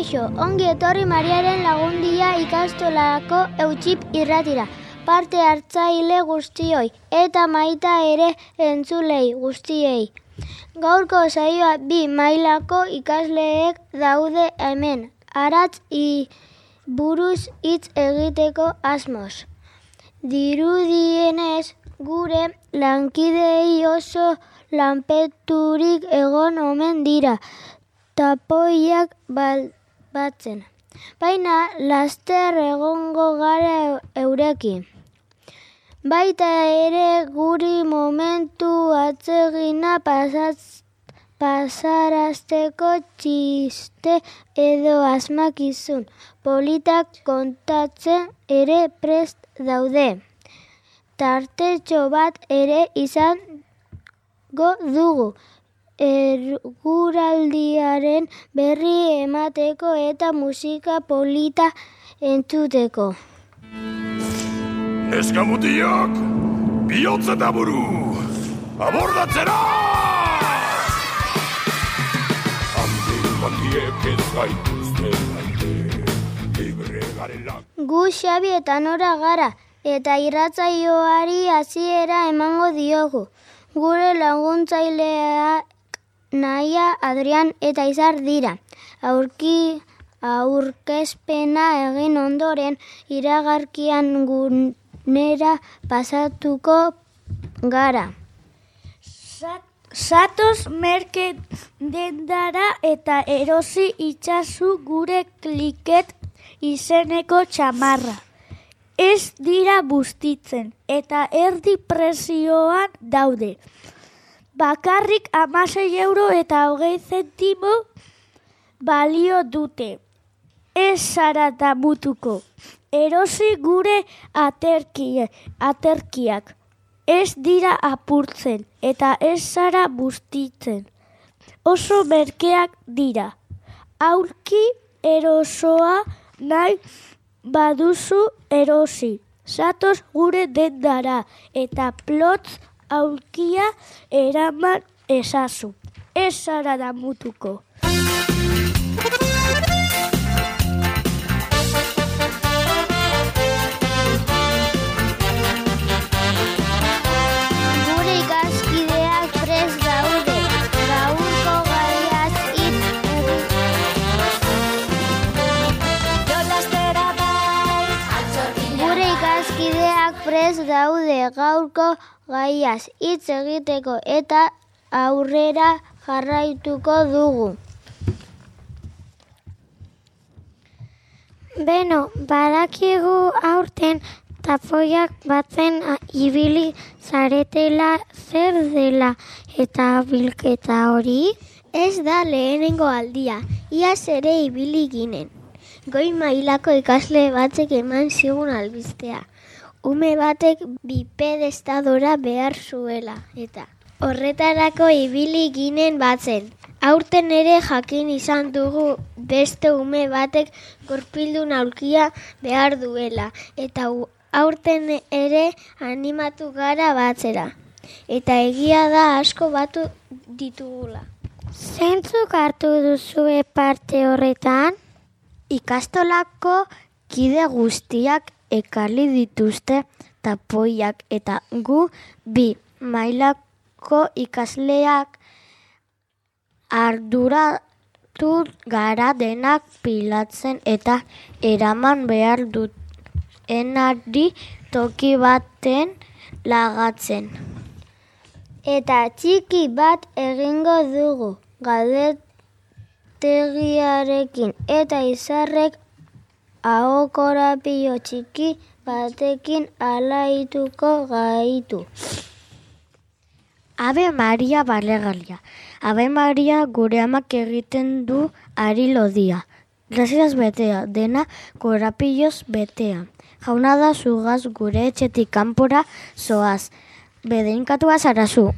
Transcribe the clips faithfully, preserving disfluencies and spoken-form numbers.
Kaixo, ongi etorri Mariaren Lagundia ikastolako Eutxip irratira. Parte hartzaile guztioi eta maita ere entzulei guztiei. Gaurko saioa bi mailako ikasleek daude hemen. Aratz i buruz hitz egiteko asmoz. Dirudienez gure lankidei oso lanpeturik egon omen dira. Tapoiak batzen. Baina laster egongo gara eurekin. Baita ere guri momentu atsegina pasatz, pasarazteko txiste edo asmakizun politak kontatzen ere prest daude. Tartetxo bat ere izango dugu. Eguraldiaren berri emateko eta musika polita entzuteko. Neskamutiak, bihotz eta buru, abordatzera! Handi bandiek ez gaituzte gaite, libre garela. Gu Xabi eta Nora gara, eta irratsaioari hasiera emango diogu. Gure laguntzailea Naia, Adrian eta Izar dira. Aurki aurkezpena egin ondoren iragarkian gunera pasatuko gara. Zatoz merke dendara eta erosi itzazu gure kliket izeneko txamarra. Ez dira bustitzen eta erdi prezioan daude. Bakarrik hamasei euro eta hogei zentimo balio dute. Ez zara damutuko. Erosi gure aterkie, aterkiak. Ez dira apurtzen eta ez zara bustitzen. Oso merkeak dira. Aurki erosoa nahi baduzu erosi. Zatoz gure dendara eta plotz aurkia eraman ezazu. Ez zara damutuko. Gure ikaskideak prest daude. Gaurko gaiaz hitz Gure ikaskideak prest daude gaurko gaiaz hitz egiteko eta aurrera jarraituko dugu. Beno, badakigu aurten tapoiak batzen ibili zaretela zer dela eta bilketa hori? Ez da lehenengo aldia, iaz ere ibili ginen. Goi mailako ikasle batek eman zigun albistea. Ume batek bipedestadora behar zuela, eta horretarako ibili ginen batzen. Aurten ere jakin izan dugu beste ume batek gurpildun aulkia behar duela, eta aurten ere animatu gara batzera. Eta egia da asko batu ditugula. Zeintzuk hartu duzue parte horretan? Ikastolako kide guztiak ekarri dituzte tapoiak eta gu bi mailako ikasleak arduratu gara denak pilatzen eta eraman behar dutenari toki baten lagatzen. Eta txiki bat egingo dugu galdetegiarekin eta Izarrek ahokorapio txiki batekin alaituko gaitu. Ave Maria Barregalia. Ave Maria gure amak egiten du ari lodia. Gracias betea, dena korapilloz betea. Jauna da zugaz gure etxetik kanpora zoaz. Bedeinkatua zarazu.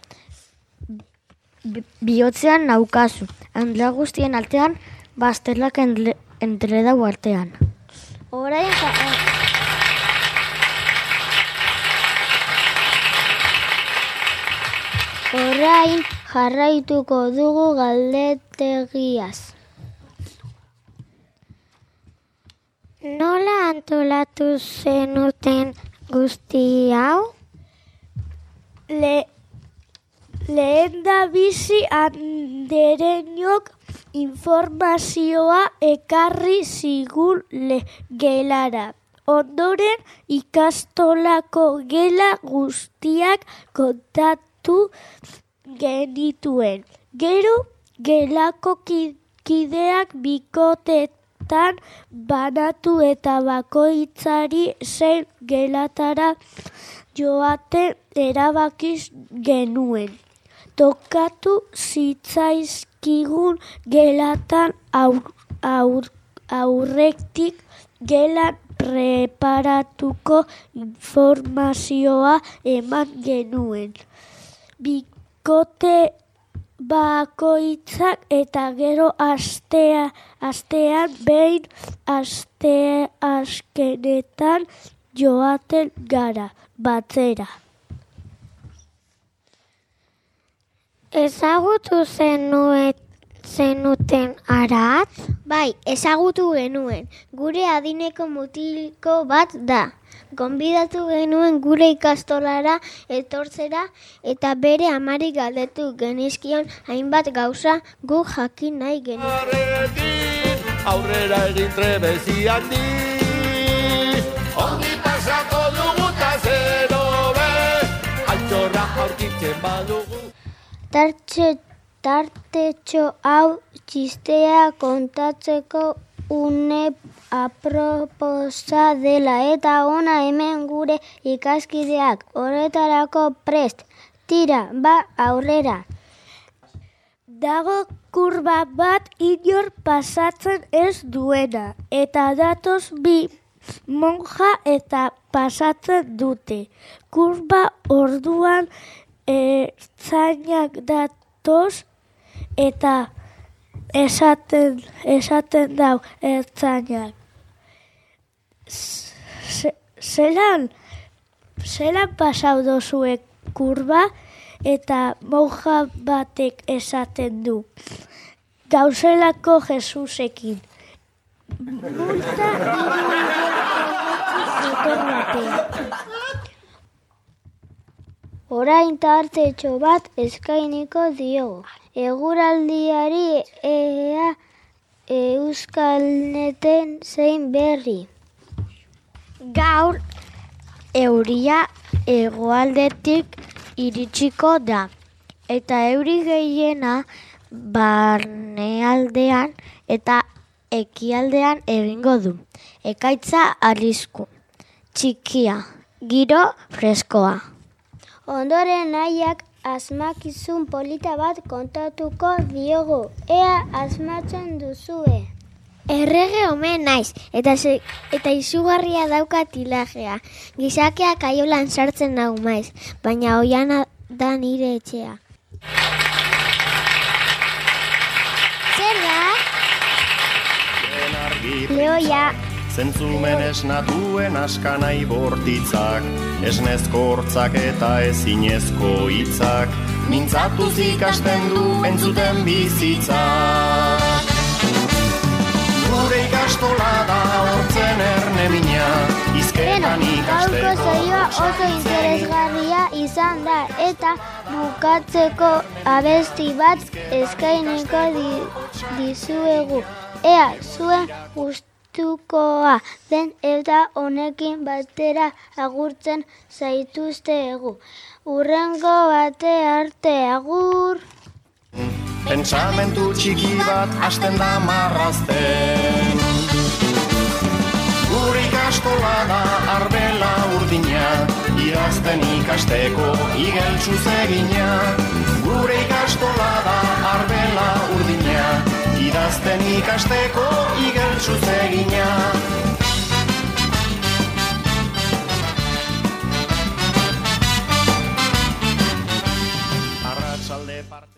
Bihotzean naukazu. Andrea guztien artean, bazterlak entredau artean. Orain Orain jarraituko dugu galdetegiaz. antolatu zenuten guzti hau? Le, lehen da bizi anderenok informazioa ekarri zigun le, gelara. Ondoren ikastolako gela guztiak kontatu genituen. Gero gelako kideak bikotetan banatu eta bakoitzari zein gelatara joaten erabakiz genuen. Tokatu zitzaizkigun gelatan aur, aur, aurretik gelan preparatuko informazioa eman genuen. Bikote bakoitzak eta gero astea, astean behin aste askenetan joaten gara batzera. Ezagutu zenuet, zenuten aratz? Bai, ezagutu genuen. Gure adineko mutiliko bat da. Gonbidatu genuen gure ikastolara etortzera eta bere amari galdetu genizkion hainbat gauza guk jakin nahi genuen. Aurrera egin trebezi handi, ongi pasako dugu ta zero be, altxorra aurkitzen badugu. Tartxe, tartetxo hau txistea kontatzeko une aproposa dela eta ona hemen gure ikaskideak horretarako prest. Tira, ba aurrera. Dago kurba bat inor pasatzen ez duena eta datoz bi monja eta pasatzen dute. Kurba orduan ertzainak datoz eta esaten, esaten dau ertzainak. Zelan, zelan pasau dozue kurba eta monja batek esaten du. Gauzelako Jesusekin. Multa motor batean. Orain tartetxo bat eskainiko diogu. Eguraldiari ea Euskalneten zein berri. Gaur euria hegoaldetik iritsiko da eta euri gehiena barnealdean eta ekialdean egingo du. Ekaitza arrisku, txikia, giro freskoa. Ondoren nahiak asmakizun polita bat kontatuko diogu. Ea asmatzen duzue. Errege omen naiz, eta, ze, eta izugarria dauka tilajea. Gizakeak aiolan sartzen nau maiz, baina oiana da nire etxea. Zer da? Leoia. Zentzumen esnatuen askanai bortitzak, esnezko hortzak eta ezinezko hitzak, mintzatuz ikasten du entzuten bizitzak. Gure ikastola da hortzen erne mina, izketan ikasteko. Gaurko saioa oso interesgarria izan da eta bukatzeko abesti bat eskainiko di, dizuegu. Ea, zuen gustukoa den eta honekin batera agurtzen zaituztegu. Urrengo bate arte agur. Pentsamentu txiki bat hasten da marrazten. Gure ikastola da arbela urdina, idazten ikasteko igeltsuz egina. Gure ikastola da arbela urdina, idazten ikasteko igeltsuz egina. Arratsalde part